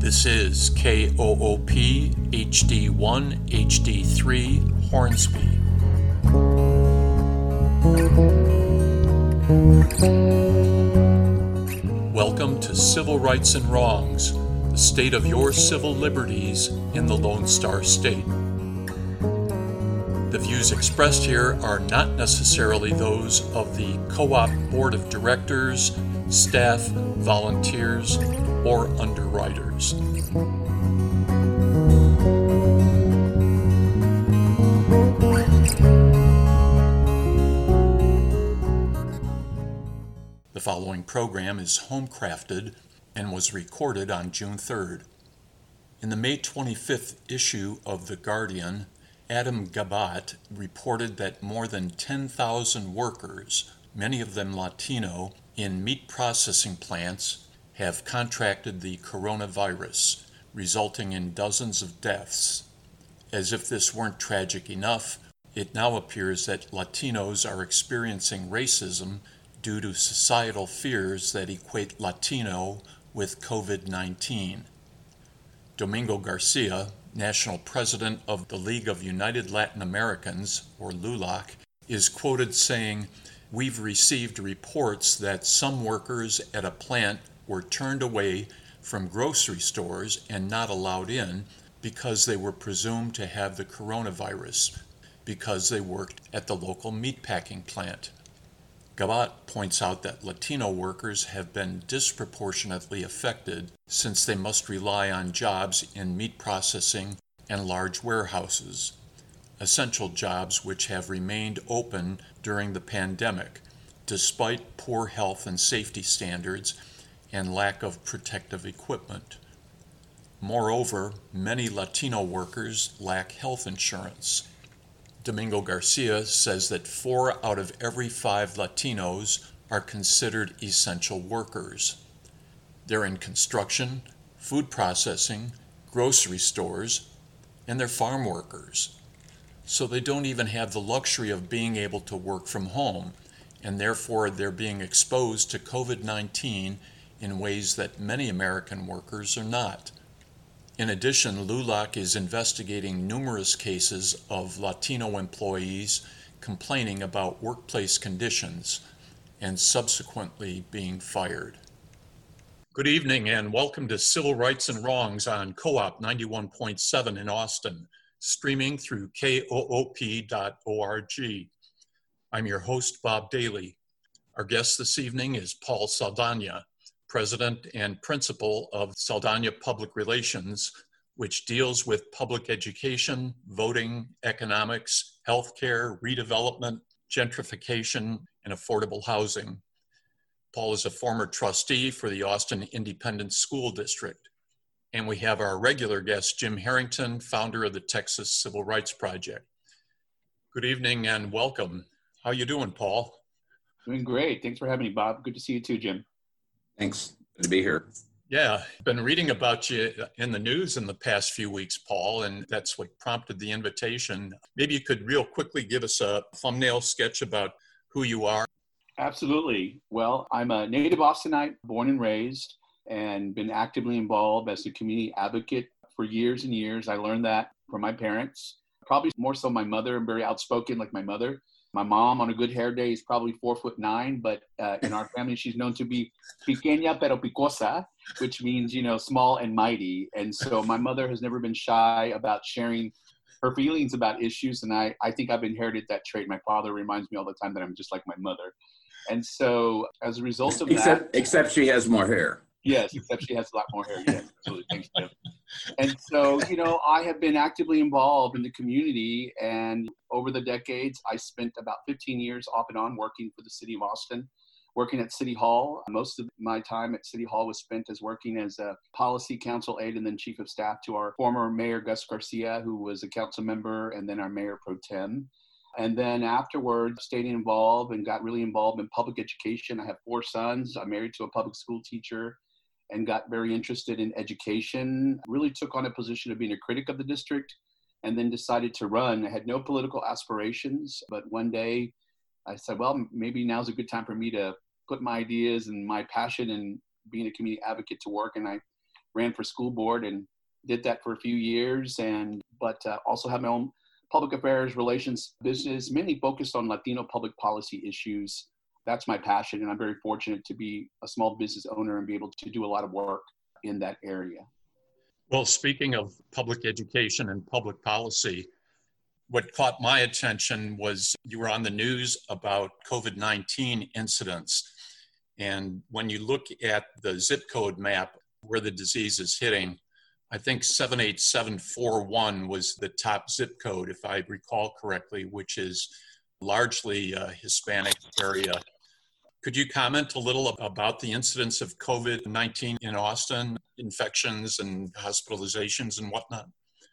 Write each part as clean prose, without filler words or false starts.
This is KOOP HD1 HD3 Hornsby. Welcome to Civil Rights and Wrongs, the state of your civil liberties in the Lone Star State. The views expressed here are not necessarily those of the Co-op Board of Directors, staff, volunteers, or underwriters. The following program is home-crafted and was recorded on June 3rd. In the May 25th issue of The Guardian, Adam Gabat reported that more than 10,000 workers, many of them Latino, in meat processing plants have contracted the coronavirus, resulting in dozens of deaths. As if this weren't tragic enough, it now appears that Latinos are experiencing racism due to societal fears that equate Latino with COVID-19. Domingo Garcia, national president of the League of United Latin Americans, or LULAC, is quoted saying, "We've received reports that some workers at a plant were turned away from grocery stores and not allowed in because they were presumed to have the coronavirus because they worked at the local meatpacking plant." Gabat points out that Latino workers have been disproportionately affected since they must rely on jobs in meat processing and large warehouses, essential jobs which have remained open during the pandemic, despite poor health and safety standards and lack of protective equipment. Moreover, many Latino workers lack health insurance. Domingo Garcia says that 4 out of every 5 Latinos are considered essential workers. They're in construction, food processing, grocery stores, and they're farm workers. So they don't even have the luxury of being able to work from home, and therefore they're being exposed to COVID-19 in ways that many American workers are not. In addition, LULAC is investigating numerous cases of Latino employees complaining about workplace conditions and subsequently being fired. Good evening and welcome to Civil Rights and Wrongs on Co-op 91.7 in Austin, streaming through koop.org. I'm your host, Bob Daly. Our guest this evening is Paul Saldana, President and Principal of Saldana Public Relations, which deals with public education, voting, economics, healthcare, redevelopment, gentrification, and affordable housing. Paul is a former trustee for the Austin Independent School District. And we have our regular guest, Jim Harrington, founder of the Texas Civil Rights Project. Good evening and welcome. How you doing, Paul? Doing great. Thanks for having me, Bob. Good to see you too, Jim. Thanks. Good to be here. Yeah, I've been reading about you in the news in the past few weeks, Paul, and that's what prompted the invitation. Maybe you could real quickly give us a thumbnail sketch about who you are. Absolutely. Well, I'm a native Austinite, born and raised, and been actively involved as a community advocate for years and years. I learned that from my parents, probably more so my mother. I'm very outspoken like my mother. My mom on a good hair day is probably 4'9", but in our family, she's known to be pequeña pero picosa, which means, small and mighty. And so my mother has never been shy about sharing her feelings about issues. And I think I've inherited that trait. My father reminds me all the time that I'm just like my mother. And so as a result of that. Except she has more hair. Yes, except she has a lot more hair. Yes, absolutely. Thanks, Jim. And so, I have been actively involved in the community, and over the decades, I spent about 15 years off and on working for the city of Austin, working at City Hall. Most of my time at City Hall was spent as working as a policy council aide and then chief of staff to our former mayor, Gus Garcia, who was a council member, and then our mayor pro tem. And then afterwards, stayed involved and got really involved in public education. I have 4 sons. I'm married to a public school teacher and got very interested in education. Really took on a position of being a critic of the district and then decided to run. I had no political aspirations, but one day I said, well, maybe now's a good time for me to put my ideas and my passion in being a community advocate to work. And I ran for school board and did that for a few years, but also have my own public affairs relations business, mainly focused on Latino public policy issues. That's my passion, and I'm very fortunate to be a small business owner and be able to do a lot of work in that area. Well, speaking of public education and public policy, what caught my attention was you were on the news about COVID-19 incidents. And when you look at the zip code map where the disease is hitting, I think 78741 was the top zip code, if I recall correctly, which is largely a Hispanic area. Could you comment a little about the incidence of COVID-19 in Austin, infections and hospitalizations and whatnot?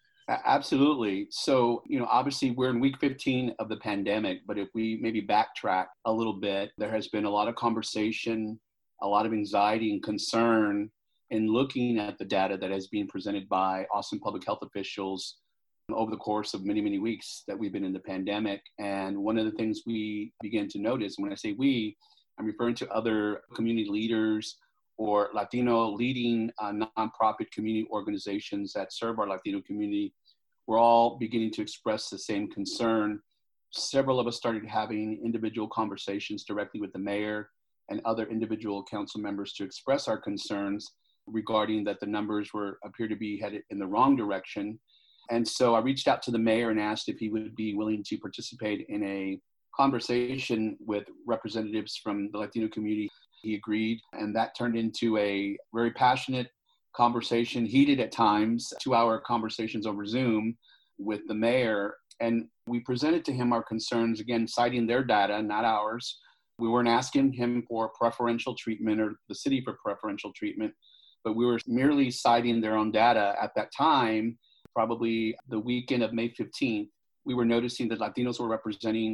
Absolutely. So, obviously we're in week 15 of the pandemic, but if we maybe backtrack a little bit, there has been a lot of conversation, a lot of anxiety and concern in looking at the data that has been presented by Austin public health officials over the course of many, many weeks that we've been in the pandemic. And one of the things we began to notice, when I say we, I'm referring to other community leaders or Latino leading nonprofit community organizations that serve our Latino community. We're all beginning to express the same concern. Several of us started having individual conversations directly with the mayor and other individual council members to express our concerns regarding that the numbers appear to be headed in the wrong direction. And so I reached out to the mayor and asked if he would be willing to participate in a conversation with representatives from the Latino community. He agreed, and that turned into a very passionate conversation, heated at times, 2-hour conversations over Zoom with the mayor. And we presented to him our concerns, again, citing their data, not ours. We weren't asking him for preferential treatment or the city for preferential treatment, but we were merely citing their own data at that time, probably the weekend of May 15th. We were noticing that Latinos were representing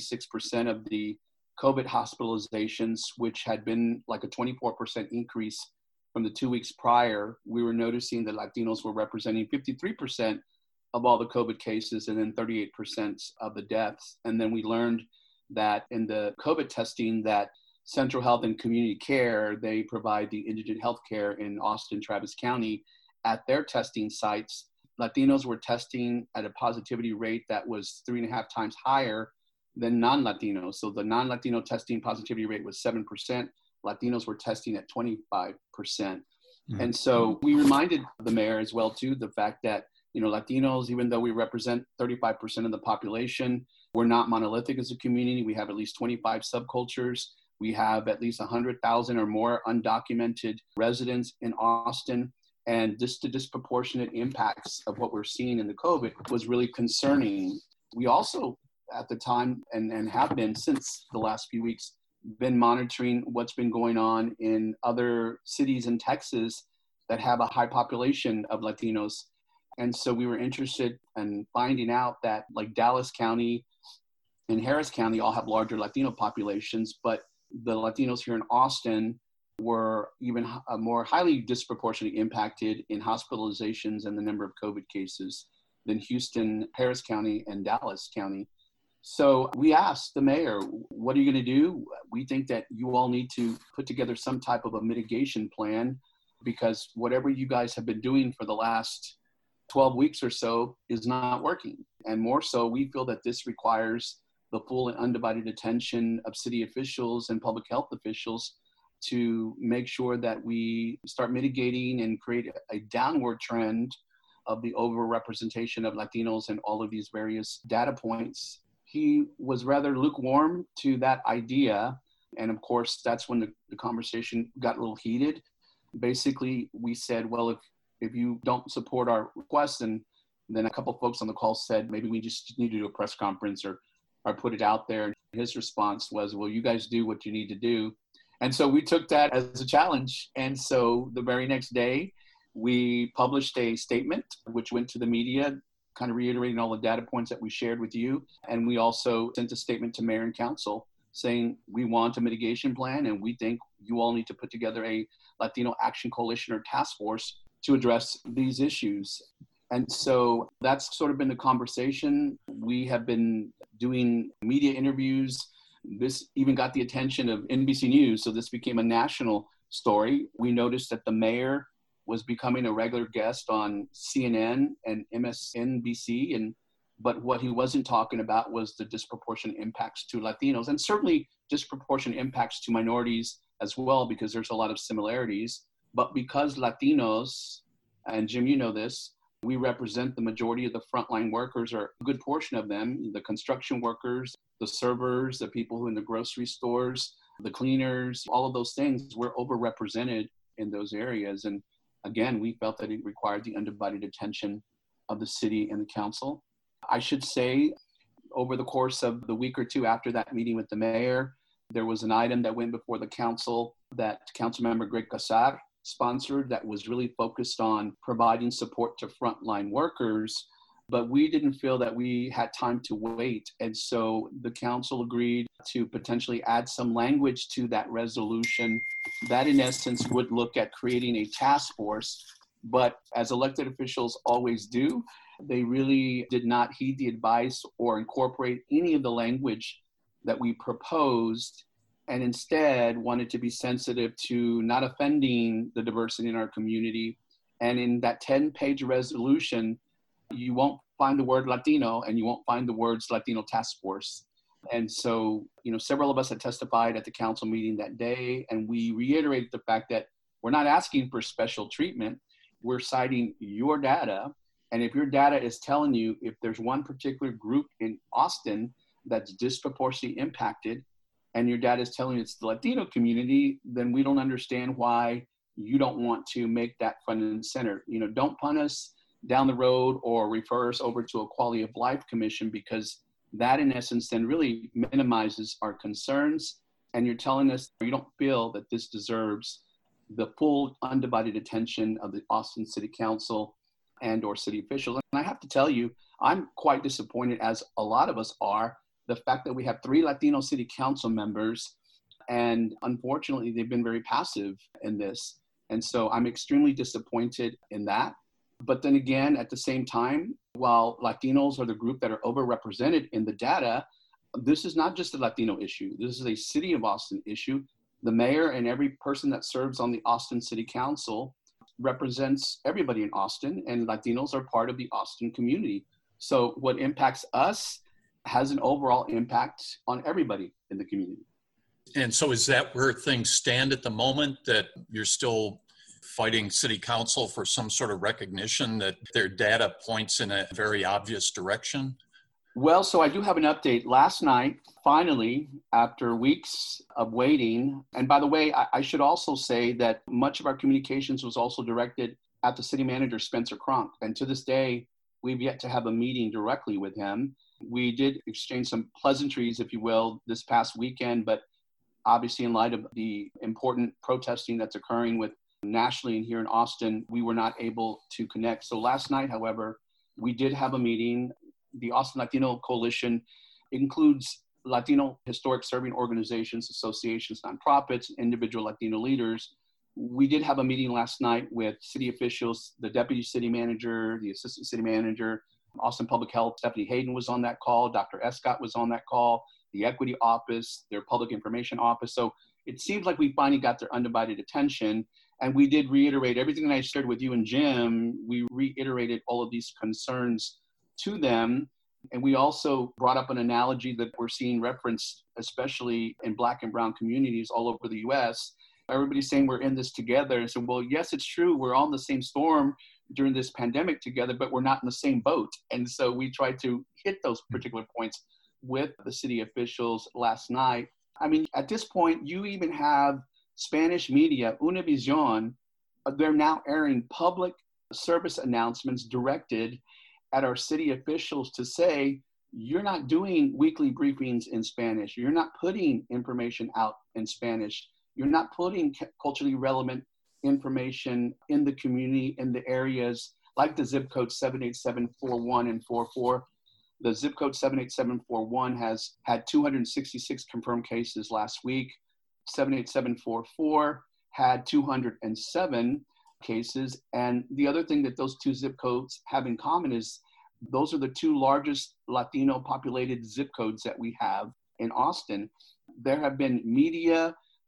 66% of the COVID hospitalizations, which had been like a 24% increase from the 2 weeks prior. We were noticing that Latinos were representing 53% of all the COVID cases and then 38% of the deaths. And then we learned that in the COVID testing that Central Health and Community Care, they provide the indigent health care in Austin, Travis County. At their testing sites, Latinos were testing at a positivity rate that was 3.5 times higher than non-Latinos. So the non-Latino testing positivity rate was 7%. Latinos were testing at 25%. Mm-hmm. And so we reminded the mayor as well, too, the fact that, Latinos, even though we represent 35% of the population, we're not monolithic as a community. We have at least 25 subcultures. We have at least 100,000 or more undocumented residents in Austin. And just the disproportionate impacts of what we're seeing in the COVID was really concerning. We also, at the time, and have been since the last few weeks, been monitoring what's been going on in other cities in Texas that have a high population of Latinos. And so we were interested in finding out that like Dallas County and Harris County all have larger Latino populations, but the Latinos here in Austin were even more highly disproportionately impacted in hospitalizations and the number of COVID cases than Houston, Harris County, and Dallas County. So we asked the mayor, what are you going to do? We think that you all need to put together some type of a mitigation plan because whatever you guys have been doing for the last 12 weeks or so is not working. And more so, we feel that this requires the full and undivided attention of city officials and public health officials to make sure that we start mitigating and create a downward trend of the overrepresentation of Latinos in all of these various data points. He was rather lukewarm to that idea. And of course, that's when the conversation got a little heated. Basically, we said, well, if you don't support our request, and then a couple of folks on the call said, maybe we just need to do a press conference or put it out there. And his response was, well, you guys do what you need to do. And so we took that as a challenge. And so the very next day, we published a statement, which went to the media, kind of reiterating all the data points that we shared with you. And we also sent a statement to mayor and council saying we want a mitigation plan and we think you all need to put together a Latino Action Coalition or task force to address these issues. And so that's sort of been the conversation. We have been doing media interviews. This even got the attention of NBC News, so this became a national story. We noticed that the mayor was becoming a regular guest on CNN and MSNBC. But what he wasn't talking about was the disproportionate impacts to Latinos, and certainly disproportionate impacts to minorities as well, because there's a lot of similarities. But because Latinos, and Jim, you know this, we represent the majority of the frontline workers, or a good portion of them, the construction workers, the servers, the people who in the grocery stores, the cleaners, all of those things, we're overrepresented in those areas. And again, we felt that it required the undivided attention of the city and the council. I should say, over the course of the week or two after that meeting with the mayor, there was an item that went before the council that Councilmember Greg Casar sponsored that was really focused on providing support to frontline workers, but we didn't feel that we had time to wait. And so the council agreed to potentially add some language to that resolution that in essence would look at creating a task force. But as elected officials always do, they really did not heed the advice or incorporate any of the language that we proposed, and instead wanted to be sensitive to not offending the diversity in our community. And in that 10-page resolution, you won't find the word Latino and you won't find the words Latino Task Force. And so, several of us had testified at the council meeting that day, and we reiterated the fact that we're not asking for special treatment. We're citing your data. And if your data is telling you if there's one particular group in Austin that's disproportionately impacted, and your data is telling you it's the Latino community, then we don't understand why you don't want to make that front and center. Don't punt us down the road or refer us over to a quality of life commission, because that in essence then really minimizes our concerns. And you're telling us you don't feel that this deserves the full undivided attention of the Austin City Council and or city officials. And I have to tell you, I'm quite disappointed, as a lot of us are, the fact that we have 3 Latino city council members, and unfortunately they've been very passive in this. And so I'm extremely disappointed in that. But then again, at the same time, while Latinos are the group that are overrepresented in the data, this is not just a Latino issue. This is a city of Austin issue. The mayor and every person that serves on the Austin City Council represents everybody in Austin, and Latinos are part of the Austin community. So what impacts us has an overall impact on everybody in the community. And so is that where things stand at the moment, that you're still fighting city council for some sort of recognition that their data points in a very obvious direction? Well, so I do have an update. Last night, finally, after weeks of waiting, and by the way, I should also say that much of our communications was also directed at the city manager, Spencer Cronk. And to this day, we've yet to have a meeting directly with him. We did exchange some pleasantries, if you will, this past weekend, but obviously in light of the important protesting that's occurring with nationally and here in Austin, we were not able to connect. So last night, however, we did have a meeting. The Austin Latino Coalition includes Latino historic serving organizations, associations, nonprofits, individual Latino leaders. We did have a meeting last night with city officials, the deputy city manager, the assistant city manager, Austin Public Health. Stephanie Hayden was on that call. Dr. Escott was on that call, the equity office, their public information office. So it seems like we finally got their undivided attention. And we did reiterate everything that I shared with you and Jim. We reiterated all of these concerns to them. And we also brought up an analogy that we're seeing referenced, especially in Black and brown communities all over the US. Everybody's saying we're in this together. And so, well, yes, it's true. We're all in the same storm during this pandemic together, but we're not in the same boat. And so we tried to hit those particular points with the city officials last night. I mean, at this point, you even have Spanish media, Univision, they're now airing public service announcements directed at our city officials to say, you're not doing weekly briefings in Spanish. You're not putting information out in Spanish. You're not putting culturally relevant information in the community, in the areas like the zip code 78741 and 44. The zip code 78741 has had 266 confirmed cases last week. 78744 had 207 cases. And the other thing that those two zip codes have in common is those are the 2 largest Latino populated zip codes that we have in Austin. There have been media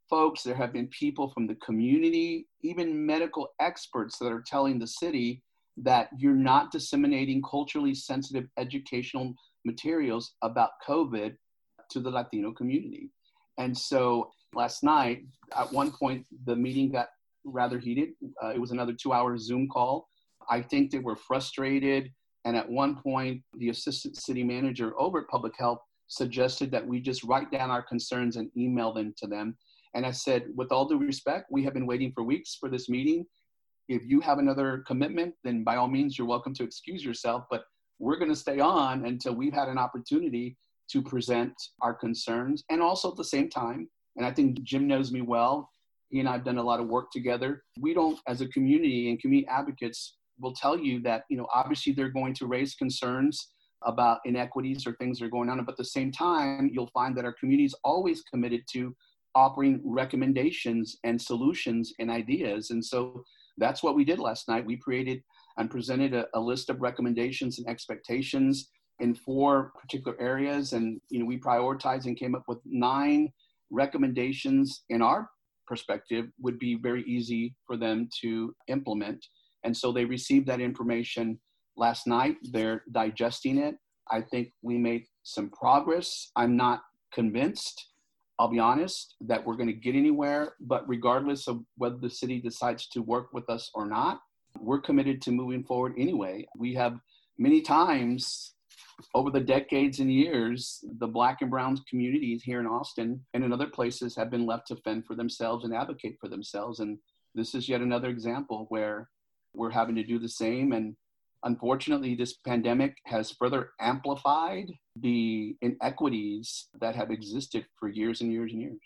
folks, there have been people from the community, even medical experts that are telling the city that you're not disseminating culturally sensitive educational materials about COVID to the Latino community. And so last night, at one point, the meeting got rather heated. It was another 2-hour Zoom call. I think they were frustrated. And at one point, the assistant city manager over at Public Health suggested that we just write down our concerns and email them to them. And I said, with all due respect, we have been waiting for weeks for this meeting. If you have another commitment, then by all means, you're welcome to excuse yourself. But we're going to stay on until we've had an opportunity to present our concerns. And also at the same time, and I think Jim knows me well, he and I have done a lot of work together. We don't, as a community and community advocates, will tell you that, obviously they're going to raise concerns about inequities or things that are going on. But at the same time, you'll find that our community is always committed to offering recommendations and solutions and ideas. And so that's what we did last night. We created and presented a list of recommendations and expectations in 4 particular areas. And, we prioritized and came up with 9 recommendations in our perspective would be very easy for them to implement. And so they received that information last night. They're digesting it. I think we made some progress. I'm not convinced, I'll be honest, that we're going to get anywhere. But regardless of whether the city decides to work with us or not, we're committed to moving forward anyway. We have many times over the decades and years, the Black and brown communities here in Austin and in other places have been left to fend for themselves and advocate for themselves. And this is yet another example where we're having to do the same. And unfortunately, this pandemic has further amplified the inequities that have existed for years and years and years.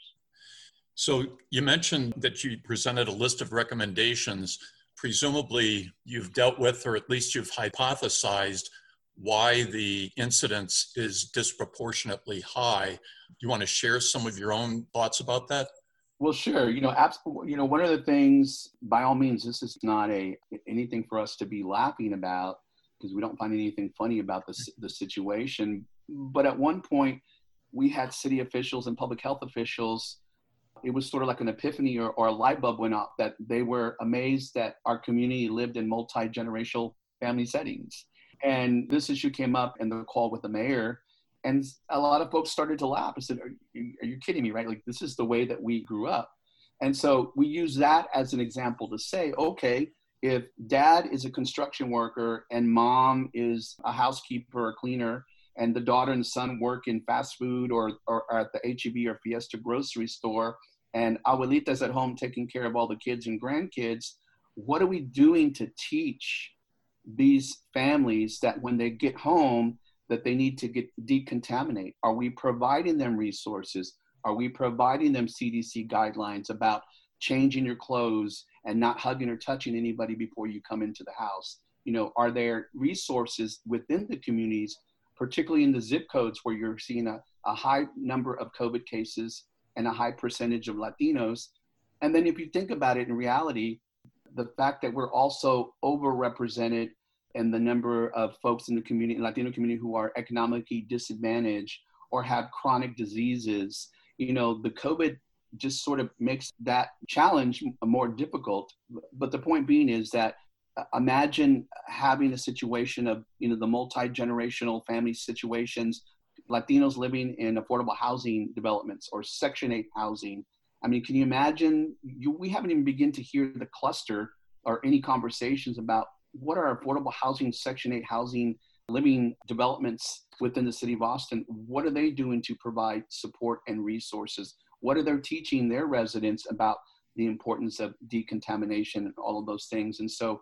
So you mentioned that you presented a list of recommendations. Presumably you've dealt with, or at least you've hypothesized, why the incidence is disproportionately high. Do you want to share some of your own thoughts about that? Well, sure. Absolutely. One of the things, by all means, this is not anything for us to be laughing about because we don't find anything funny about the situation. But at one point, we had city officials and public health officials. It was sort of like an epiphany or a light bulb went off that they were amazed that our community lived in multi-generational family settings. And this issue came up in the call with the mayor. And a lot of folks started to laugh. I said, are you kidding me, right? Like, this is the way that we grew up. And so we use that as an example to say, okay, if dad is a construction worker and mom is a housekeeper or cleaner, and the daughter and son work in fast food or at the H-E-B or Fiesta grocery store, and abuelita's at home taking care of all the kids and grandkids, what are we doing to teach these families that when they get home, that they need to decontaminate? Are we providing them resources? Are we providing them CDC guidelines about changing your clothes and not hugging or touching anybody before you come into the house? Are there resources within the communities, particularly in the zip codes where you're seeing a high number of COVID cases and a high percentage of Latinos? And then if you think about it in reality, the fact that we're also overrepresented in the number of folks in the community, Latino community, who are economically disadvantaged or have chronic diseases, the COVID just sort of makes that challenge more difficult. But the point being is that imagine having a situation of, the multi-generational family situations, Latinos living in affordable housing developments or Section 8 housing. I mean, can you imagine? We haven't even begun to hear the cluster or any conversations about what are affordable housing, Section 8 housing, living developments within the city of Austin. What are they doing to provide support and resources? What are they teaching their residents about the importance of decontamination and all of those things? And so,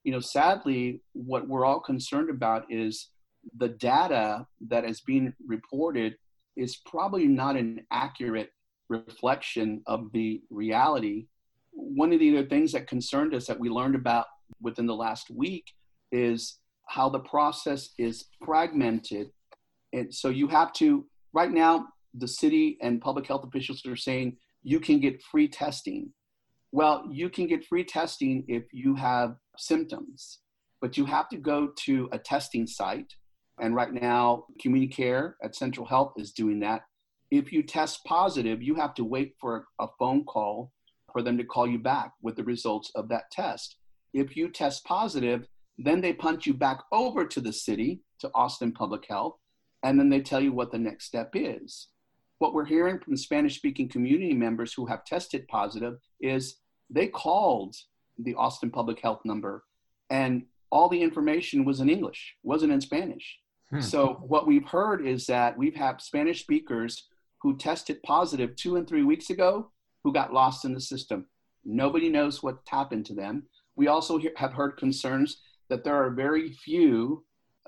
sadly, what we're all concerned about is the data that is being reported is probably not an accurate reflection of the reality. One of the other things that concerned us that we learned about within the last week is how the process is fragmented. And so you have to, right now, the city and public health officials are saying you can get free testing. Well, you can get free testing if you have symptoms, but you have to go to a testing site. And right now, Community Care at Central Health is doing that. If you test positive, you have to wait for a phone call for them to call you back with the results of that test. If you test positive, then they punch you back over to the city, to Austin Public Health, and then they tell you what the next step is. What we're hearing from Spanish-speaking community members who have tested positive is they called the Austin Public Health number, and all the information was in English, wasn't in Spanish. So what we've heard is that we've had Spanish speakers who tested positive 2 and 3 weeks ago who got lost in the system. Nobody knows what happened to them. We also have heard concerns that there are very few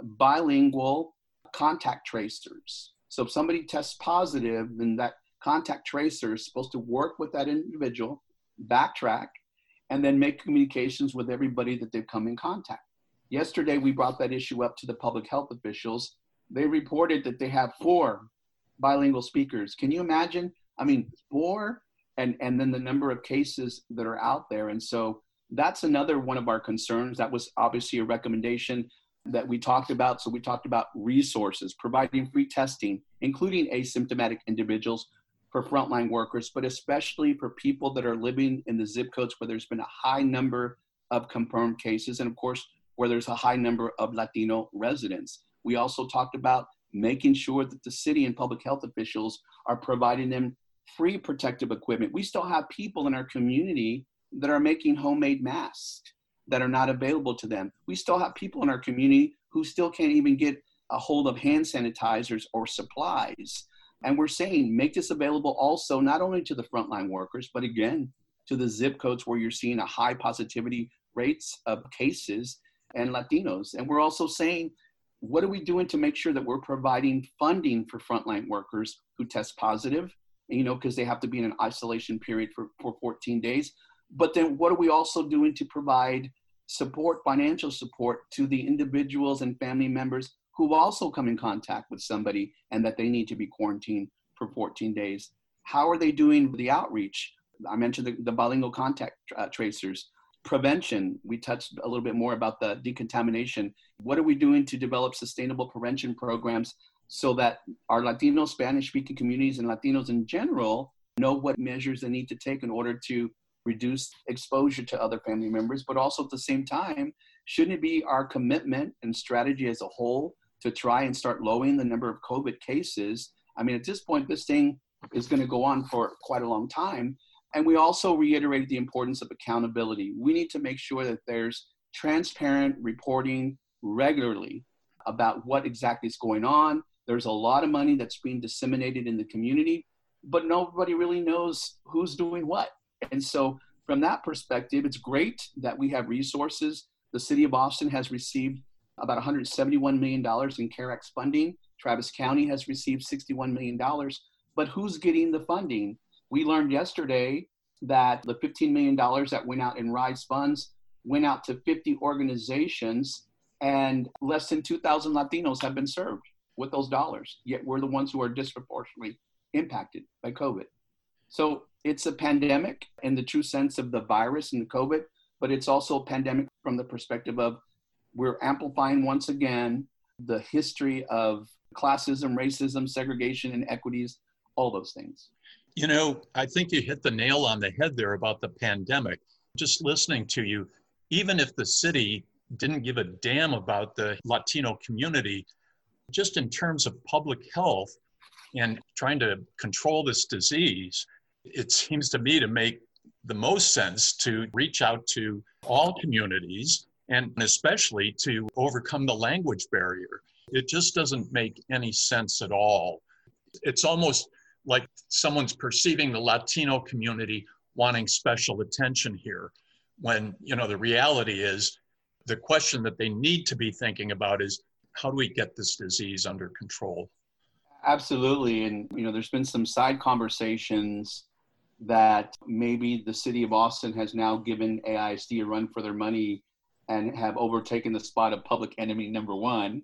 bilingual contact tracers. So if somebody tests positive, then that contact tracer is supposed to work with that individual, backtrack, and then make communications with everybody that they've come in contact. Yesterday, we brought that issue up to the public health officials. They reported that they have 4 bilingual speakers. Can you imagine? I mean, 4, and then the number of cases that are out there. And so that's another one of our concerns. That was obviously a recommendation that we talked about. So we talked about resources, providing free testing, including asymptomatic individuals for frontline workers, but especially for people that are living in the zip codes where there's been a high number of confirmed cases, and of course, where there's a high number of Latino residents. We also talked about making sure that the city and public health officials are providing them free protective equipment. We still have people in our community that are making homemade masks that are not available to them. We still have people in our community who still can't even get a hold of hand sanitizers or supplies. And we're saying make this available also not only to the frontline workers, but again, to the zip codes where you're seeing a high positivity rates of cases and Latinos. And we're also saying, what are we doing to make sure that we're providing funding for frontline workers who test positive, because they have to be in an isolation period for 14 days. But then what are we also doing to provide support, financial support to the individuals and family members who also come in contact with somebody and that they need to be quarantined for 14 days? How are they doing the outreach? I mentioned the bilingual contact tracers. Prevention, we touched a little bit more about the decontamination. What are we doing to develop sustainable prevention programs so that our Latino, Spanish-speaking communities and Latinos in general know what measures they need to take in order to reduce exposure to other family members, but also at the same time, shouldn't it be our commitment and strategy as a whole to try and start lowering the number of COVID cases? I mean, at this point, this thing is going to go on for quite a long time. And we also reiterated the importance of accountability. We need to make sure that there's transparent reporting regularly about what exactly is going on. There's a lot of money that's being disseminated in the community, but nobody really knows who's doing what. And so from that perspective, it's great that we have resources. The city of Austin has received about $171 million in CARES funding. Travis County has received $61 million, but who's getting the funding? We learned yesterday that the $15 million that went out in RISE funds went out to 50 organizations, and less than 2,000 Latinos have been served with those dollars, yet we're the ones who are disproportionately impacted by COVID. So it's a pandemic in the true sense of the virus and the COVID, but it's also a pandemic from the perspective of we're amplifying once again the history of classism, racism, segregation, inequities, all those things. I think you hit the nail on the head there about the pandemic. Just listening to you, even if the city didn't give a damn about the Latino community, just in terms of public health and trying to control this disease, it seems to me to make the most sense to reach out to all communities and especially to overcome the language barrier. It just doesn't make any sense at all. It's almost like someone's perceiving the Latino community wanting special attention here, when, the reality is the question that they need to be thinking about is, how do we get this disease under control? Absolutely. And, there's been some side conversations that maybe the city of Austin has now given AISD a run for their money and have overtaken the spot of public enemy number one.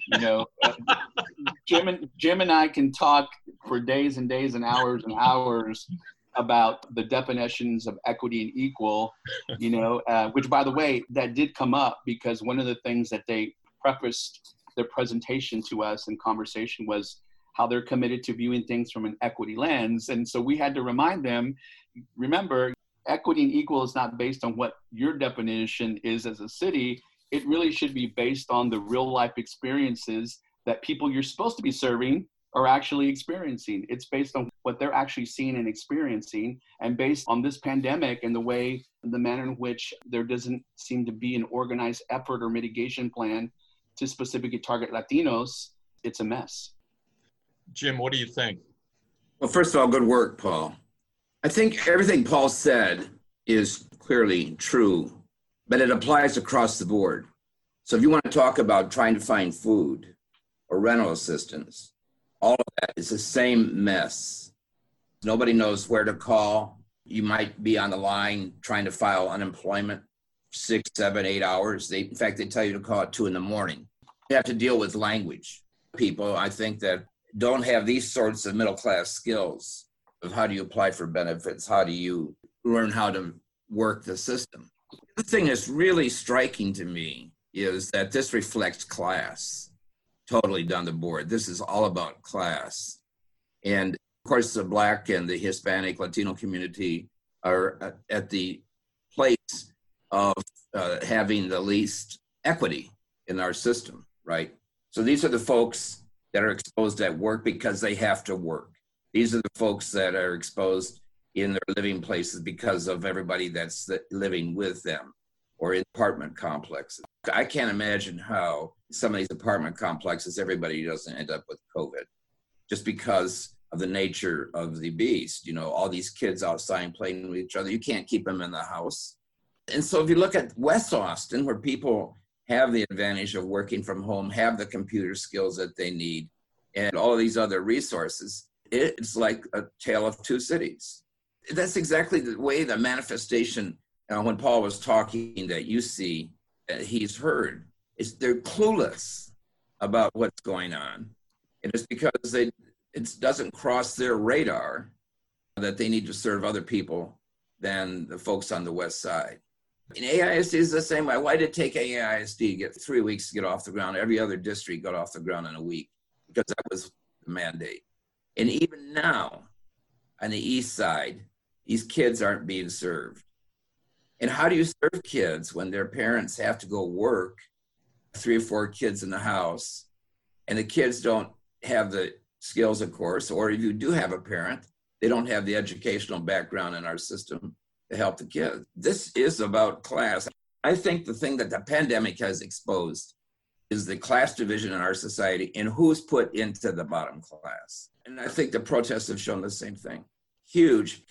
Jim and I can talk for days and days and hours about the definitions of equity and equal, which, by the way, that did come up because one of the things that they prefaced their presentation to us in conversation was how they're committed to viewing things from an equity lens. And so we had to remind them, remember, equity and equal is not based on what your definition is as a city. It really should be based on the real life experiences that people you're supposed to be serving are actually experiencing. It's based on what they're actually seeing and experiencing. And based on this pandemic and the manner in which there doesn't seem to be an organized effort or mitigation plan to specifically target Latinos, it's a mess. Jim, what do you think? Well, first of all, good work, Paul. I think everything Paul said is clearly true, but it applies across the board. So if you want to talk about trying to find food or rental assistance, all of that is the same mess. Nobody knows where to call. You might be on the line trying to file unemployment 6, 7, 8 hours. In fact, they tell you to call at 2 a.m. You have to deal with language. People, I think, that don't have these sorts of middle-class skills of how do you apply for benefits, how do you learn how to work the system. The thing that's really striking to me is that this reflects class. Totally down the board. This is all about class. And of course, the Black and the Hispanic Latino community are at the place of having the least equity in our system, right? So these are the folks that are exposed at work because they have to work. These are the folks that are exposed in their living places because of everybody that's living with them or in apartment complexes. I can't imagine how some of these apartment complexes, everybody doesn't end up with COVID just because of the nature of the beast. You know, all these kids outside playing with each other, you can't keep them in the house. And so if you look at West Austin, where people have the advantage of working from home, have the computer skills that they need, and all of these other resources, it's like a tale of two cities. That's exactly the way the manifestation, when Paul was talking, that you see, that he's heard, is they're clueless about what's going on. And it's because it doesn't cross their radar that they need to serve other people than the folks on the West Side. And AISD is the same way. Why did it take AISD to get 3 weeks to get off the ground? Every other district got off the ground in a week because that was the mandate. And even now, on the East Side, these kids aren't being served. And how do you serve kids when their parents have to go work, 3 or 4 kids in the house, and the kids don't have the skills, of course, or if you do have a parent, they don't have the educational background in our system to help the kids. This is about class. I think the thing that the pandemic has exposed is the class division in our society and who's put into the bottom class. And I think the protests have shown the same thing. Huge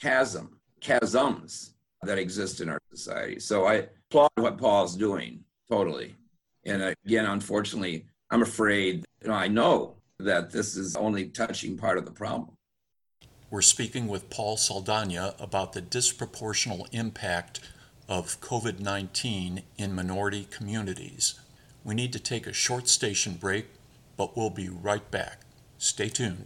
chasms that exist in our society. So I applaud what Paul's doing, totally. And again, unfortunately, I'm afraid, I know that this is only touching part of the problem. We're speaking with Paul Saldana about the disproportional impact of COVID-19 in minority communities. We need to take a short station break, but we'll be right back. Stay tuned.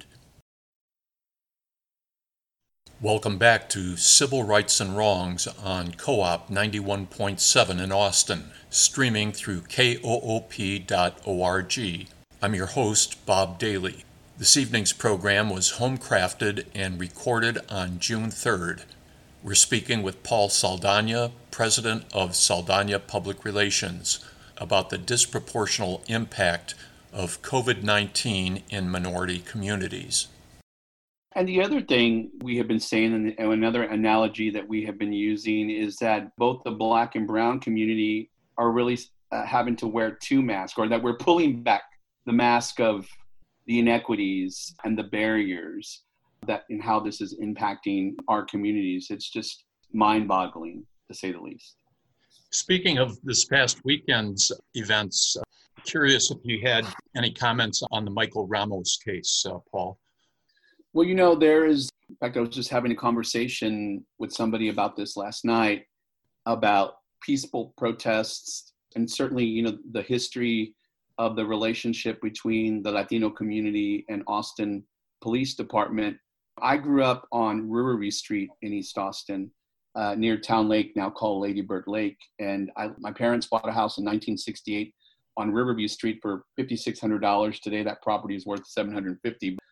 Welcome back to Civil Rights and Wrongs on Co-op 91.7 in Austin, streaming through koop.org. I'm your host, Bob Daly. This evening's program was home-crafted and recorded on June 3rd. We're speaking with Paul Saldana, president of Saldana Public Relations, about the disproportional impact of COVID-19 in minority communities. And the other thing we have been saying, and another analogy that we have been using, is that both the Black and Brown community are really having to wear 2 masks, or that we're pulling back the mask of the inequities and the barriers that in how this is impacting our communities. It's just mind-boggling, to say the least. Speaking of this past weekend's events, curious if you had any comments on the Michael Ramos case, Paul. Well, there is, in fact, I was just having a conversation with somebody about this last night about peaceful protests and certainly, the history of the relationship between the Latino community and Austin Police Department. I grew up on Riverview Street in East Austin, near Town Lake, now called Lady Bird Lake. And my parents bought a house in 1968 on Riverview Street for $5,600. Today, that property is worth $750,000.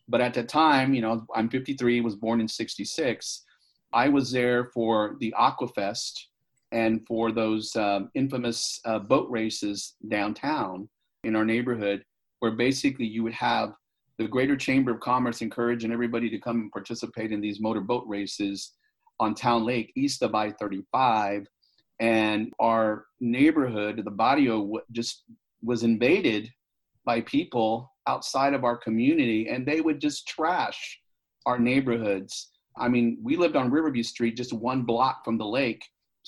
But at the time, I'm 53, was born in 66. I was there for the Aquafest and for those infamous boat races downtown in our neighborhood, where basically you would have the Greater Chamber of Commerce encouraging everybody to come and participate in these motor boat races on Town Lake east of I-35. And our neighborhood, the barrio, just was invaded by people outside of our community, and they would just trash our neighborhoods. I mean, we lived on Riverview Street, just one block from the lake.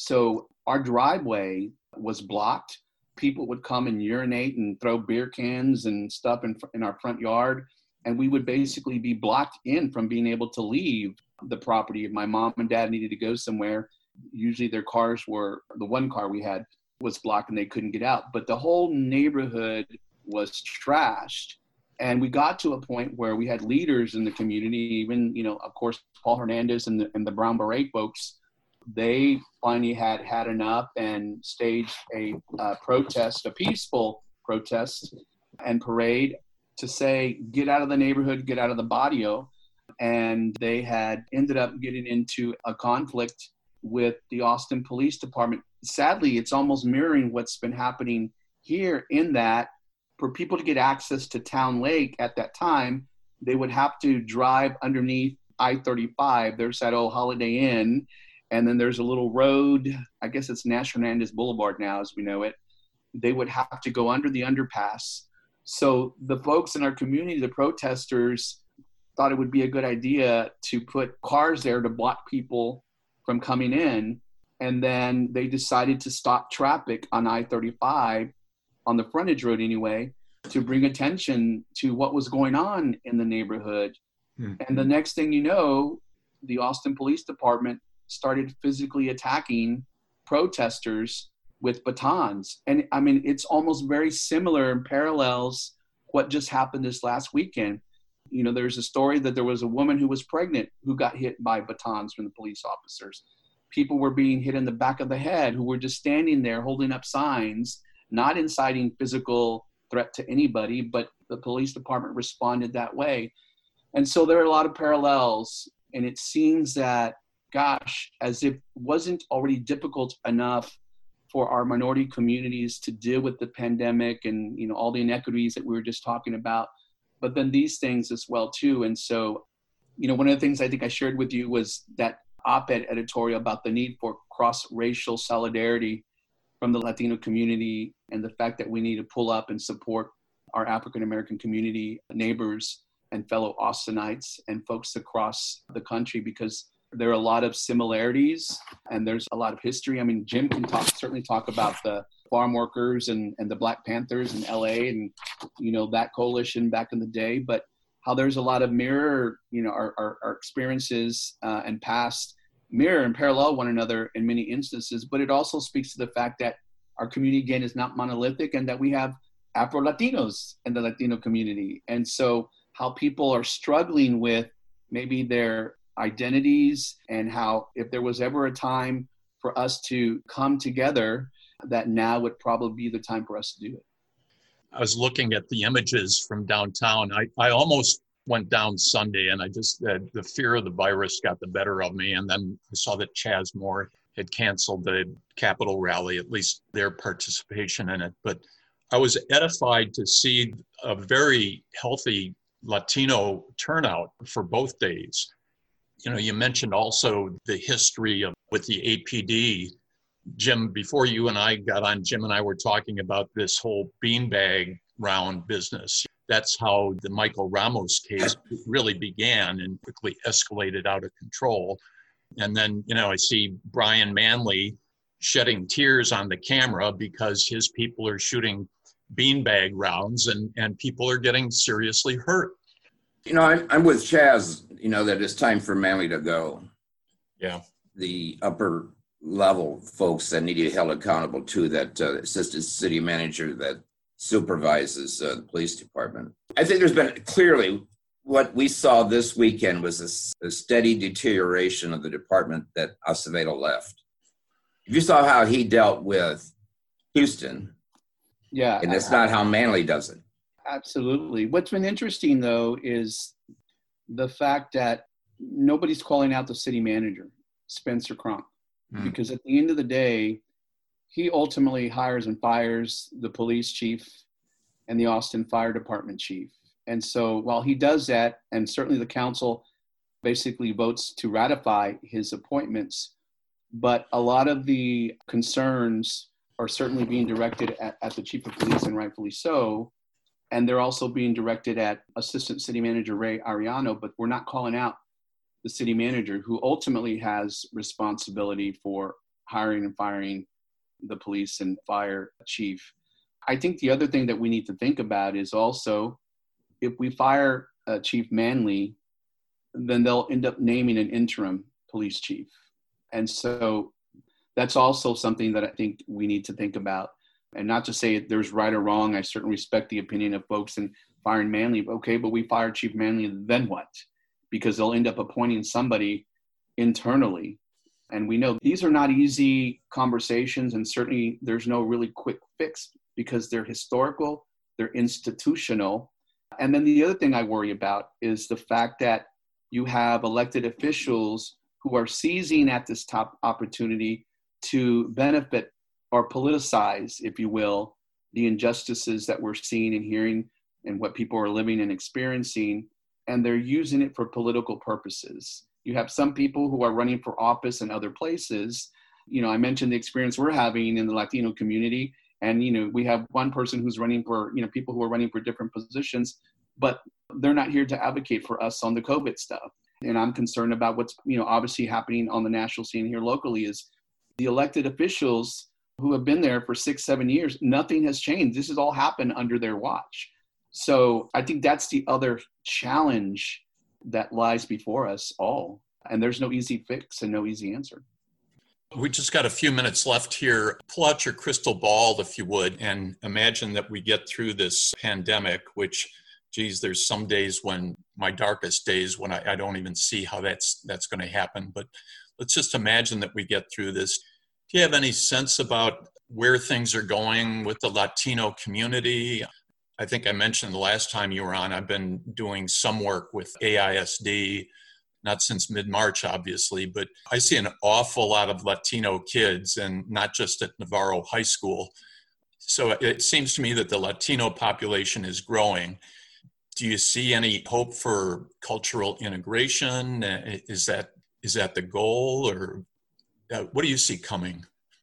So our driveway was blocked. People would come and urinate and throw beer cans and stuff in our front yard. And we would basically be blocked in from being able to leave the property. If my mom and dad needed to go somewhere, usually their cars were, the one car we had was blocked and they couldn't get out. But the whole neighborhood was trashed. And we got to a point where we had leaders in the community, even, of course, Paul Hernandez and the Brown Beret folks. They finally had enough and staged a protest, a peaceful protest and parade to say, get out of the neighborhood, get out of the barrio. And they had ended up getting into a conflict with the Austin Police Department. Sadly, it's almost mirroring what's been happening here, in that for people to get access to Town Lake at that time, they would have to drive underneath I-35. There's that old Holiday Inn, and then there's a little road, I guess it's Nash Hernandez Boulevard now as we know it. They would have to go under the underpass. So the folks in our community, the protesters, thought it would be a good idea to put cars there to block people from coming in. And then they decided to stop traffic on I-35, on the frontage road anyway, to bring attention to what was going on in the neighborhood. Mm-hmm. And the next thing you know, the Austin Police Department started physically attacking protesters with batons. And I mean, it's almost very similar and parallels what just happened this last weekend. There's a story that there was a woman who was pregnant who got hit by batons from the police officers. People were being hit in the back of the head who were just standing there holding up signs, not inciting physical threat to anybody, but the police department responded that way. And so there are a lot of parallels, and it seems that, gosh, as if it wasn't already difficult enough for our minority communities to deal with the pandemic and, all the inequities that we were just talking about, but then these things as well too. And so, one of the things I think I shared with you was that op-ed editorial about the need for cross-racial solidarity from the Latino community, and the fact that we need to pull up and support our African-American community neighbors and fellow Austinites and folks across the country, because there are a lot of similarities and there's a lot of history. I mean, Jim can certainly talk about the farm workers and the Black Panthers in LA and, that coalition back in the day, but how there's a lot of mirror, our experiences and past mirror and parallel one another in many instances. But it also speaks to the fact that our community, again, is not monolithic, and that we have Afro-Latinos in the Latino community. And so how people are struggling with maybe their identities, and how if there was ever a time for us to come together, that now would probably be the time for us to do it. I was looking at the images from downtown. I almost went down Sunday, and the fear of the virus got the better of me. And then I saw that Chaz Moore had canceled the Capitol rally, at least their participation in it. But I was edified to see a very healthy Latino turnout for both days. You mentioned also the history with the APD. Jim, before you and I got on, Jim and I were talking about this whole beanbag round business. That's how the Michael Ramos case really began and quickly escalated out of control. And then, I see Brian Manley shedding tears on the camera because his people are shooting beanbag rounds and people are getting seriously hurt. I'm with Chaz, that it's time for Manley to go. Yeah. The upper level folks that need to be held accountable to, that assistant city manager that supervises the police department. I think there's been clearly what we saw this weekend was a steady deterioration of the department that Acevedo left. If you saw how he dealt with Houston, yeah, and that's not how Manley does it. Absolutely. What's been interesting, though, is the fact that nobody's calling out the city manager, Spencer Cronk, because at the end of the day, he ultimately hires and fires the police chief and the Austin Fire Department chief. And so while he does that, and certainly the council basically votes to ratify his appointments, but a lot of the concerns are certainly being directed at the chief of police, and rightfully so. And they're also being directed at Assistant City Manager Ray Ariano, but we're not calling out the city manager, who ultimately has responsibility for hiring and firing the police and fire chief. I think the other thing that we need to think about is also, if we fire Chief Manley, then they'll end up naming an interim police chief. And so that's also something that I think we need to think about. And not to say there's right or wrong. I certainly respect the opinion of folks in firing Manley. Okay, but we fired Chief Manley, then what? Because they'll end up appointing somebody internally. And we know these are not easy conversations, and certainly there's no really quick fix because they're historical, they're institutional. And then the other thing I worry about is the fact that you have elected officials who are seizing at this top opportunity to benefit or politicize, if you will, the injustices that we're seeing and hearing and what people are living and experiencing, and they're using it for political purposes. You have some people who are running for office in other places. You know, I mentioned the experience we're having in the Latino community, and, you know, we have one person who's running for, you know, people who are running for different positions, but they're not here to advocate for us on the COVID stuff. And I'm concerned about what's, you know, obviously happening on the national scene here locally is the elected officials who have been there for 6-7 years, nothing has changed. This has all happened under their watch. So I think that's the other challenge that lies before us all. And there's no easy fix and no easy answer. We just got a few minutes left here. Pull out your crystal ball, if you would, and imagine that we get through this pandemic, which, geez, there's some days when my darkest days when I don't even see how that's going to happen. But let's just imagine that we get through this. Do you have any sense about where things are going with the Latino community? I think I mentioned the last time you were on, I've been doing some work with AISD, not since mid-March, obviously, but I see an awful lot of Latino kids, and not just at Navarro High School. So it seems to me that the Latino population is growing. Do you see any hope for cultural integration? Is that the goal, or what do you see coming?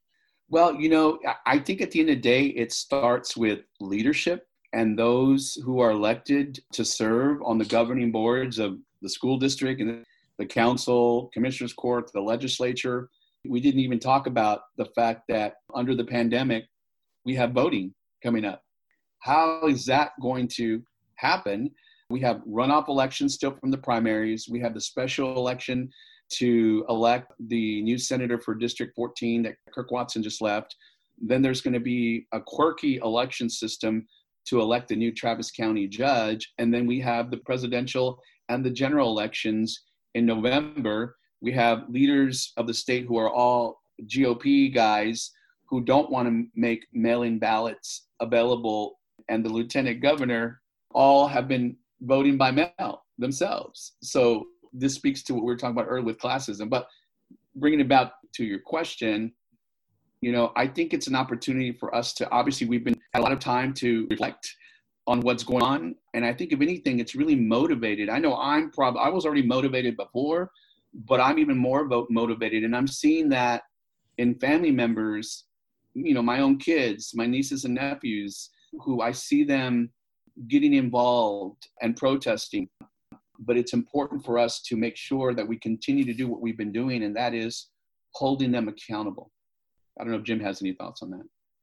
Well, you know, I think at the end of the day, it starts with leadership and those who are elected to serve on the governing boards of the school district and the council, commissioners court, the legislature. We didn't even talk about the fact that under the pandemic, we have voting coming up. How is that going to happen? We have runoff elections still from the primaries. We have the special election to elect the new senator for District 14 that Kirk Watson just left. Then there's going to be a quirky election system to elect the new Travis County judge. And then we have the presidential and the general elections in November. We have leaders of the state who are all GOP guys who don't want to make mail-in ballots available. And the lieutenant governor all have been voting by mail themselves. So this speaks to what we were talking about earlier with classism. But bringing it back to your question, you know, I think it's an opportunity for us to, obviously we've had a lot of time to reflect on what's going on. And I think if anything, it's really motivated. I know I was already motivated before, but I'm even more motivated. And I'm seeing that in family members, you know, my own kids, my nieces and nephews, who I see them getting involved and protesting. But it's important for us to make sure that we continue to do what we've been doing, and that is holding them accountable. I don't know if Jim has any thoughts on that.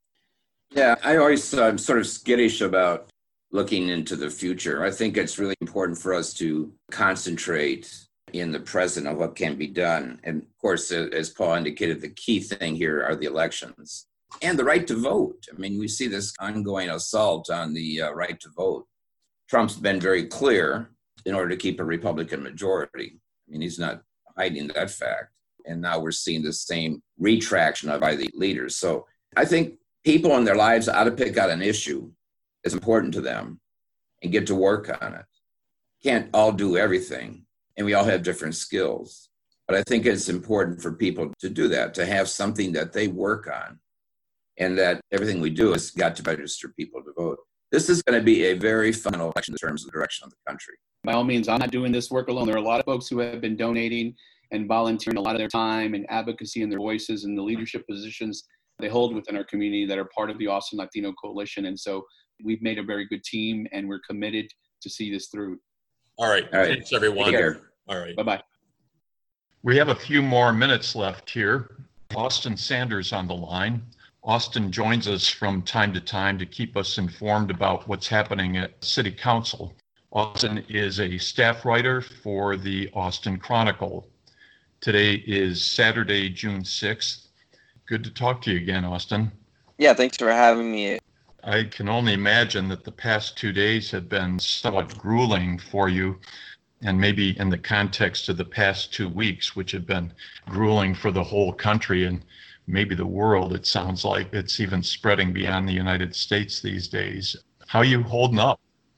Yeah, I always sort of skittish about looking into the future. I think it's really important for us to concentrate in the present of what can be done. And of course, as Paul indicated, the key thing here are the elections and the right to vote. I mean, we see this ongoing assault on the right to vote. Trump's been very clear in order to keep a Republican majority. I mean, he's not hiding that fact. And now we're seeing the same retraction by the leaders. So I think people in their lives ought to pick out an issue that's important to them and get to work on it. can't all do everything, and we all have different skills. But I think it's important for people to do that, to have something that they work on, and that everything we do has got to register people to vote. This is going to be a very fundamental election in terms of the direction of the country. By all means, I'm not doing this work alone. There are a lot of folks who have been donating and volunteering a lot of their time and advocacy and their voices and the leadership positions they hold within our community that are part of the Austin Latino Coalition. And so we've made a very good team, and we're committed to see this through. All right. Thanks, everyone. Take care. All right. Bye-bye. We have a few more minutes left here. Austin Sanders on the line. Austin joins us from time to time to keep us informed about what's happening at City Council. Austin is a staff writer for the Austin Chronicle. Today is Saturday, June 6th. Good to talk to you again, Austin. Yeah, thanks for having me. I can only imagine that the past 2 days have been somewhat grueling for you, and maybe in the context of the past 2 weeks, which have been grueling for the whole country and maybe the world. It sounds like it's even spreading beyond the United States these days. How are you holding up?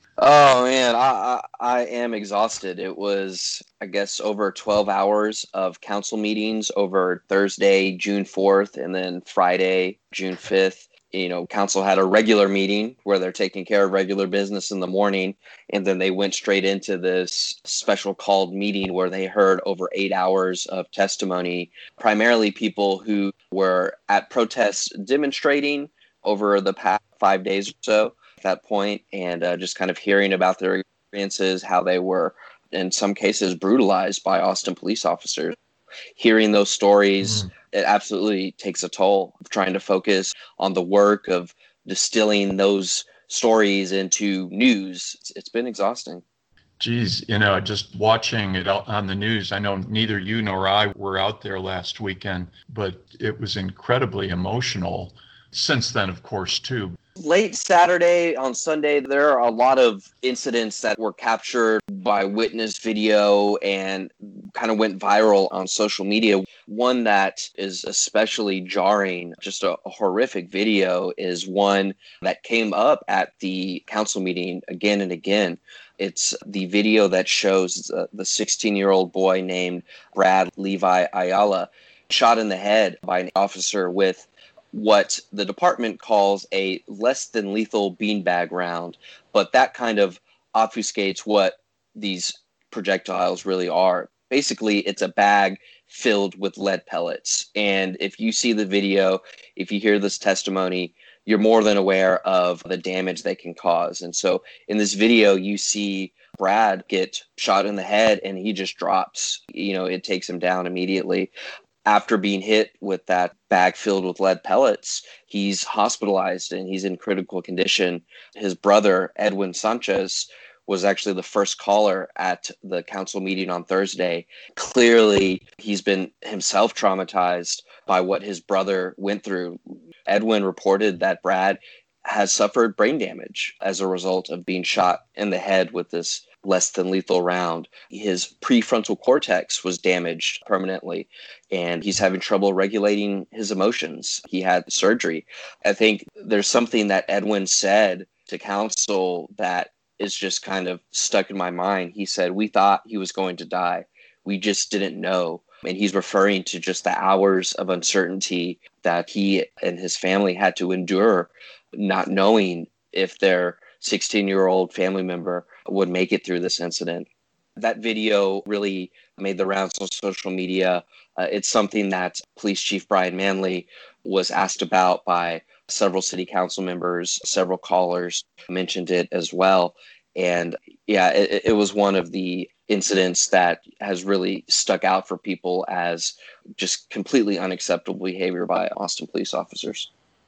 Oh man, I am exhausted. It was, I guess, over 12 hours of council meetings over Thursday, June 4th, and then Friday, June 5th. You know, council had a regular meeting where they're taking care of regular business in the morning, and then they went straight into this special called meeting where they heard over 8 hours of testimony, primarily people who were at protests demonstrating over the past 5 days or so at that point, and just kind of hearing about their experiences, how they were, in some cases, brutalized by Austin police officers. Hearing those stories, it absolutely takes a toll. Trying to focus on the work of distilling those stories into news, it's been exhausting. Geez, just watching it on the news, I know neither you nor I were out there last weekend, but it was incredibly emotional. Since then, of course, too. Late Saturday on Sunday, there are a lot of incidents that were captured by witness video and kind of went viral on social media. One that is especially jarring, just a horrific video, is one that came up at the council meeting again and again. It's the video that shows the 16-year-old boy named Brad Levi Ayala shot in the head by an officer with what the department calls a less than lethal beanbag round, but that kind of obfuscates what these projectiles really are. Basically, it's a bag filled with lead pellets. And if you see the video, if you hear this testimony, you're more than aware of the damage they can cause. And so in this video, you see Brad get shot in the head and he just drops. It takes him down immediately. After being hit with that bag filled with lead pellets, he's hospitalized and he's in critical condition. His brother, Edwin Sanchez, was actually the first caller at the council meeting on Thursday. Clearly, he's been himself traumatized by what his brother went through. Edwin reported that Brad has suffered brain damage as a result of being shot in the head with this less than lethal round. His prefrontal cortex was damaged permanently, and he's having trouble regulating his emotions. He had surgery. I think there's something that Edwin said to council that is just kind of stuck in my mind. He said, "We thought he was going to die. We just didn't know." And he's referring to just the hours of uncertainty that he and his family had to endure, not knowing if their 16-year-old family member would make it through this incident. That video really made the rounds on social media. It's something that Police Chief Brian Manley was asked about by several city council members. Several callers mentioned it as well. And yeah, it was one of the incidents that has really stuck out for people as just completely unacceptable behavior by Austin police officers.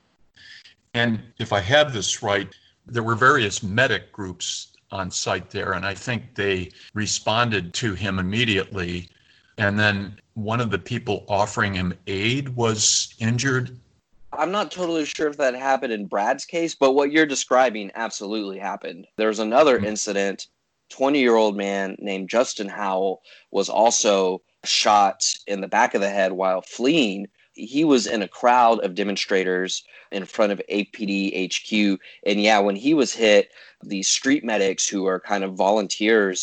And if I have this right, there were various medic groups on site there, and I think they responded to him immediately. And then one of the people offering him aid was injured. I'm not totally sure if that happened in Brad's case, but what you're describing absolutely happened. There's another incident. 20-year-old man named Justin Howell was also shot in the back of the head while fleeing. He was in a crowd of demonstrators in front of APD HQ. And yeah, when he was hit, the street medics, who are kind of volunteers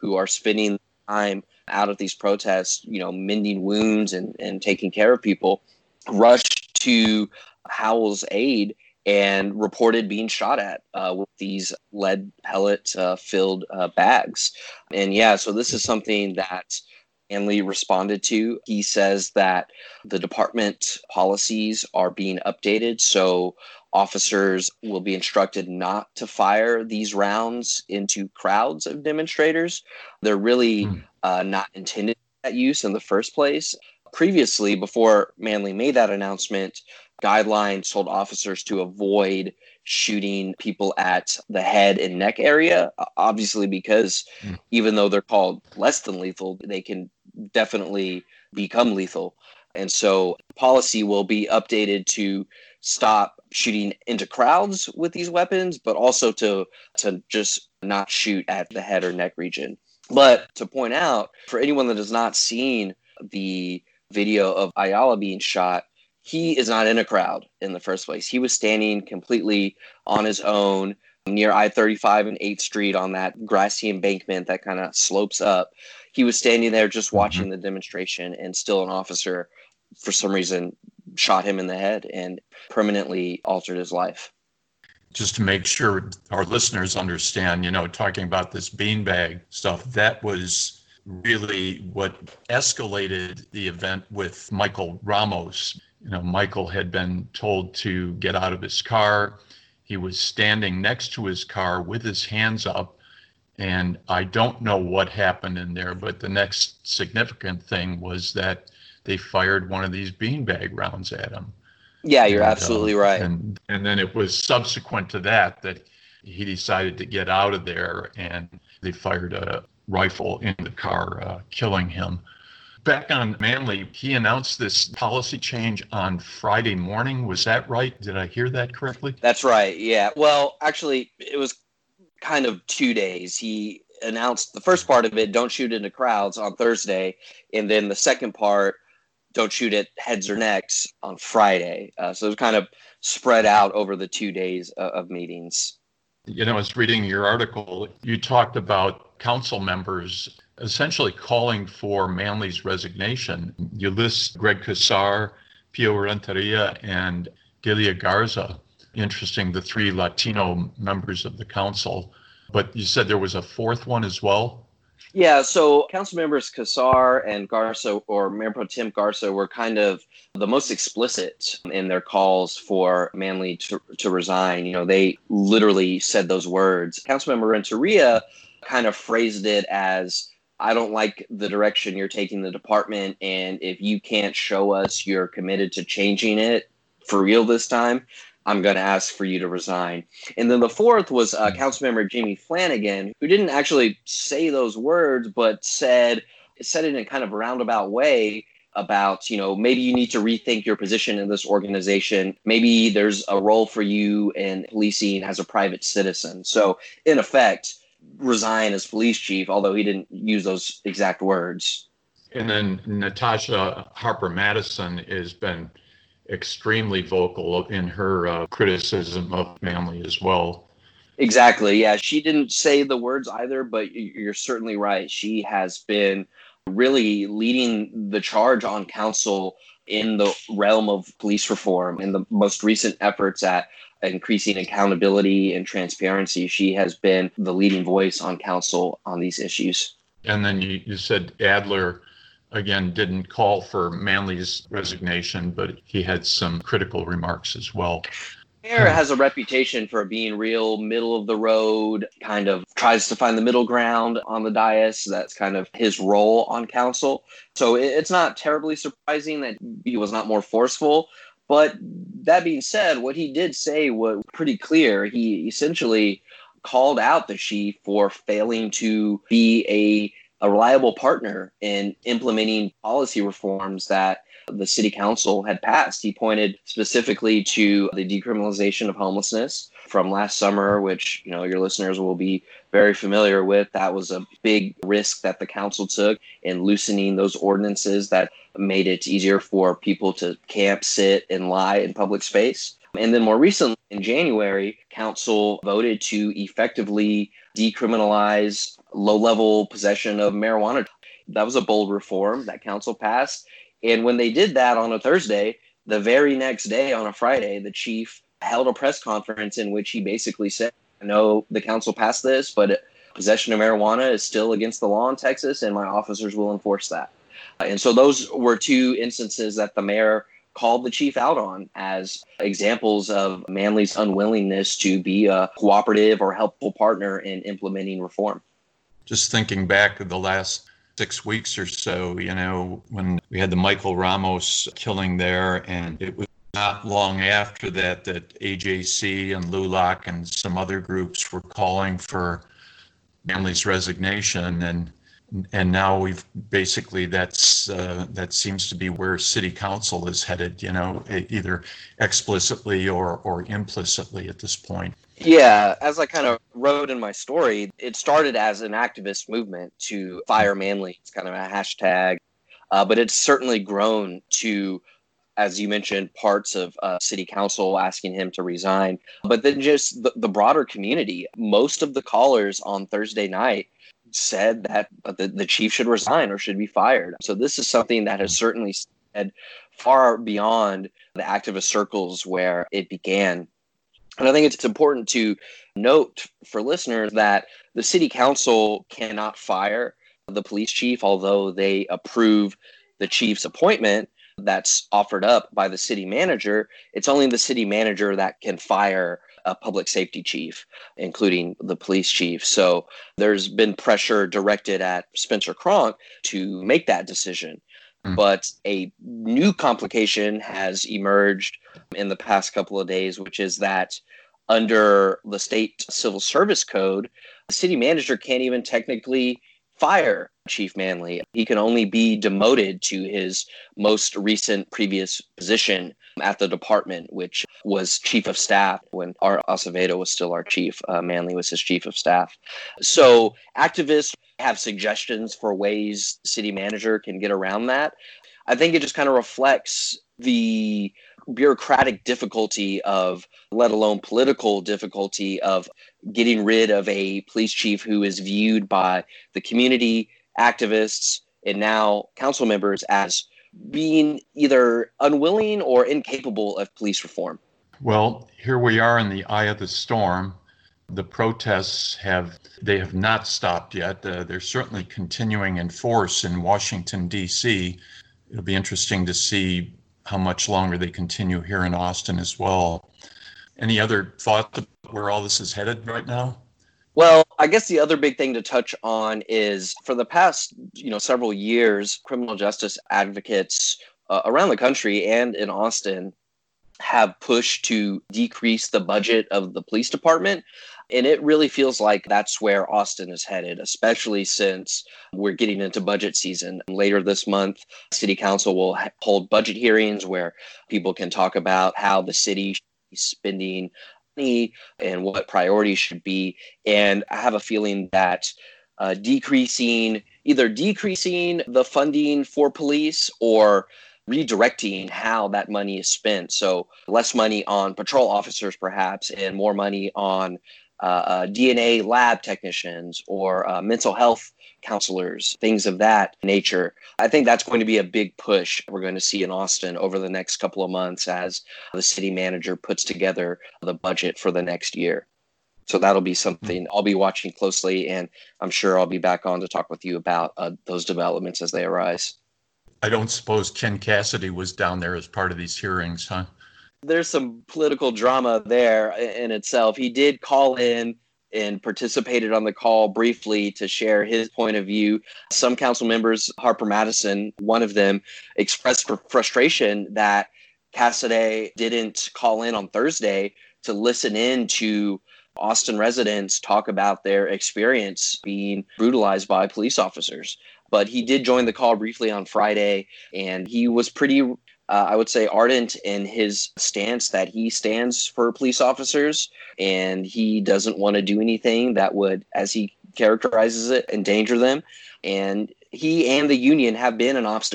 who are spending time out at these protests, mending wounds and taking care of people, rushed to Howell's aid and reported being shot at with these lead pellet filled bags. And so this is something that Manley responded to. He says that the department policies are being updated, so officers will be instructed not to fire these rounds into crowds of demonstrators. They're really not intended for that use in the first place. Previously, before Manley made that announcement, guidelines told officers to avoid shooting people at the head and neck area, obviously because even though they're called less than lethal, they can definitely become lethal. And so policy will be updated to stop shooting into crowds with these weapons, but also to just not shoot at the head or neck region. But to point out, for anyone that has not seen the video of Ayala being shot, he is not in a crowd in the first place. He was standing completely on his own near I-35 and 8th Street on that grassy embankment that kind of slopes up. He was standing there just watching the demonstration, and still an officer, for some reason, shot him in the head and permanently altered his life. Just to make sure our listeners understand, talking about this beanbag stuff, that was really what escalated the event with Michael Ramos. Michael had been told to get out of his car. He was standing next to his car with his hands up. And I don't know what happened in there, but the next significant thing was that they fired one of these beanbag rounds at him. Yeah, you're absolutely right. And then it was subsequent to that he decided to get out of there, and they fired a rifle in the car, killing him. Back on Manley, he announced this policy change on Friday morning. Was that right? Did I hear that correctly? That's right, yeah. Well, actually, it was kind of 2 days. He announced the first part of it, don't shoot into crowds, on Thursday, and then the second part, don't shoot at heads or necks, on Friday. So it was kind of spread out over the 2 days of meetings. I was reading your article. You talked about council members essentially calling for Manley's resignation. You list Greg Casar, Pio Renteria, and Delia Garza. Interesting, the 3 Latino members of the council. But you said there was a fourth one as well? Yeah, so council members Casar and Garza, or Mayor Pro Tem Garza, were kind of the most explicit in their calls for Manley to resign. They literally said those words. Councilmember Renteria kind of phrased it as, I don't like the direction you're taking the department, and if you can't show us you're committed to changing it for real this time, I'm going to ask for you to resign. And then the fourth was Councilmember Jamie Flanagan, who didn't actually say those words, but said it in a kind of roundabout way about, maybe you need to rethink your position in this organization. Maybe there's a role for you in policing as a private citizen. So in effect, resign as police chief, although he didn't use those exact words. And then Natasha Harper Madison has been extremely vocal in her criticism of Manley as well. Exactly. Yeah, she didn't say the words either, but you're certainly right. She has been really leading the charge on council in the realm of police reform and the most recent efforts at increasing accountability and transparency. She has been the leading voice on council on these issues. And then you said Adler, again, didn't call for Manley's resignation, but he had some critical remarks as well. Mayor has a reputation for being real middle of the road, kind of tries to find the middle ground on the dais. That's kind of his role on council. So it's not terribly surprising that he was not more forceful. But that being said, what he did say was pretty clear. He essentially called out the chief for failing to be a reliable partner in implementing policy reforms that the city council had passed. He pointed specifically to the decriminalization of homelessness from last summer, which, your listeners will be very familiar with. That was a big risk that the council took in loosening those ordinances that made it easier for people to camp, sit, and lie in public space. And then more recently, in January, council voted to effectively decriminalize low-level possession of marijuana. That was a bold reform that council passed. And when they did that on a Thursday, the very next day on a Friday, the chief held a press conference in which he basically said, I know the council passed this, but possession of marijuana is still against the law in Texas, and my officers will enforce that. And so those were two instances that the mayor called the chief out on as examples of Manly's unwillingness to be a cooperative or helpful partner in implementing reform. Just thinking back to the last 6 weeks or so, when we had the Michael Ramos killing there, and it was not long after that AJC and LULAC and some other groups were calling for Manly's resignation, and now we've basically that seems to be where city council is headed, either explicitly or implicitly at this point. Yeah, as I kind of wrote in my story, it started as an activist movement to fire Manly. It's kind of a hashtag, but it's certainly grown to, as you mentioned, parts of city council asking him to resign. But then just the broader community, most of the callers on Thursday night said that the chief should resign or should be fired. So this is something that has certainly spread far beyond the activist circles where it began. And I think it's important to note for listeners that the city council cannot fire the police chief, although they approve the chief's appointment that's offered up by the city manager. It's only the city manager that can fire a public safety chief, including the police chief. So there's been pressure directed at Spencer Cronk to make that decision. But a new complication has emerged in the past couple of days, which is that under the state civil service code, the city manager can't even technically fire Chief Manly. He can only be demoted to his most recent previous position at the department, which was chief of staff when Art Acevedo was still our chief. Manly was his chief of staff. So activists have suggestions for ways the city manager can get around that. I think it just kind of reflects the bureaucratic difficulty of, let alone political difficulty of getting rid of a police chief who is viewed by the community, activists, and now council members as being either unwilling or incapable of police reform. Well, here we are in the eye of the storm. The protests have not stopped yet. They're certainly continuing in force in Washington, D.C. It'll be interesting to see how much longer they continue here in Austin as well. Any other thoughts about where all this is headed right now? Well, I guess the other big thing to touch on is for the past, several years, criminal justice advocates around the country and in Austin have pushed to decrease the budget of the police department. And it really feels like that's where Austin is headed, especially since we're getting into budget season. Later this month, City Council will hold budget hearings where people can talk about how the city should be spending money and what priorities should be. And I have a feeling that either decreasing the funding for police or redirecting how that money is spent. So less money on patrol officers, perhaps, and more money on DNA lab technicians or mental health counselors, things of that nature. I think that's going to be a big push we're going to see in Austin over the next couple of months as the city manager puts together the budget for the next year. So that'll be something I'll be watching closely, and I'm sure I'll be back on to talk with you about those developments as they arise. I don't suppose Ken Cassidy was down there as part of these hearings, huh? There's some political drama there in itself. He did call in and participated on the call briefly to share his point of view. Some council members, Harper Madison, one of them, expressed frustration that Cassidy didn't call in on Thursday to listen in to Austin residents talk about their experience being brutalized by police officers. But he did join the call briefly on Friday, and he was pretty I would say ardent in his stance that he stands for police officers and he doesn't want to do anything that would, as he characterizes it, endanger them. And he and the union have been an obstacle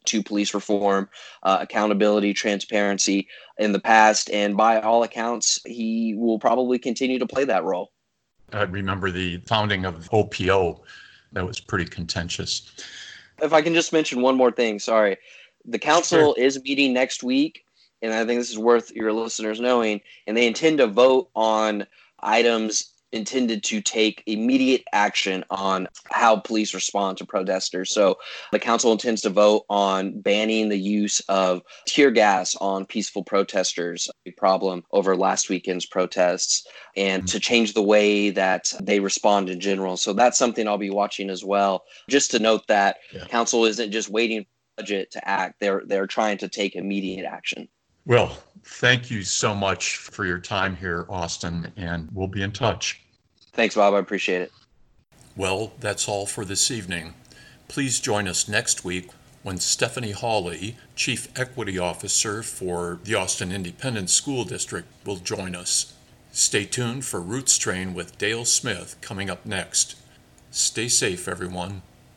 to police reform, accountability, transparency in the past. And by all accounts, he will probably continue to play that role. I remember the founding of OPO. That was pretty contentious. If I can just mention one more thing, sorry. The council is meeting next week, and I think this is worth your listeners knowing, and they intend to vote on items intended to take immediate action on how police respond to protesters. So the council intends to vote on banning the use of tear gas on peaceful protesters, a problem over last weekend's protests, and to change the way that they respond in general. So that's something I'll be watching as well. Just to note that council isn't just waiting for the budget to act. They're trying to take immediate action. Well, thank you so much for your time here, Austin, and we'll be in touch. Thanks, Bob. I appreciate it. Well, that's all for this evening. Please join us next week when Stephanie Hawley, Chief Equity Officer for the Austin Independent School District, will join us. Stay tuned for Roots Train with Dale Smith coming up next. Stay safe, everyone.